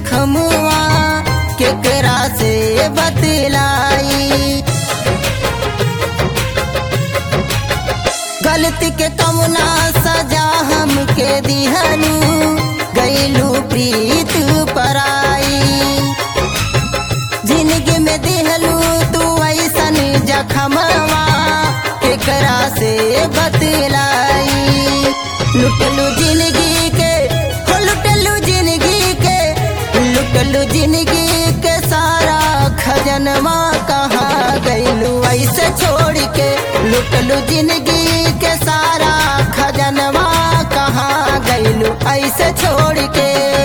जखमुआ केकरा से बतलाई। गलती के कमुना सजा हमके दिहलू गईलू प्रीत पराई। जिंदगी में दिहलू तू ऐसन जखमवा केकरा से बतलाई। लुटलू जिंदगी के हो लुटलू जिंदगी के लुटलू जिंदगी के सारा खजनवा कहाँ गईलू ऐसे छोड़ के। लुटलू जिंदगी के सारा खजनवा कहाँ गईलू ऐसे छोड़ के।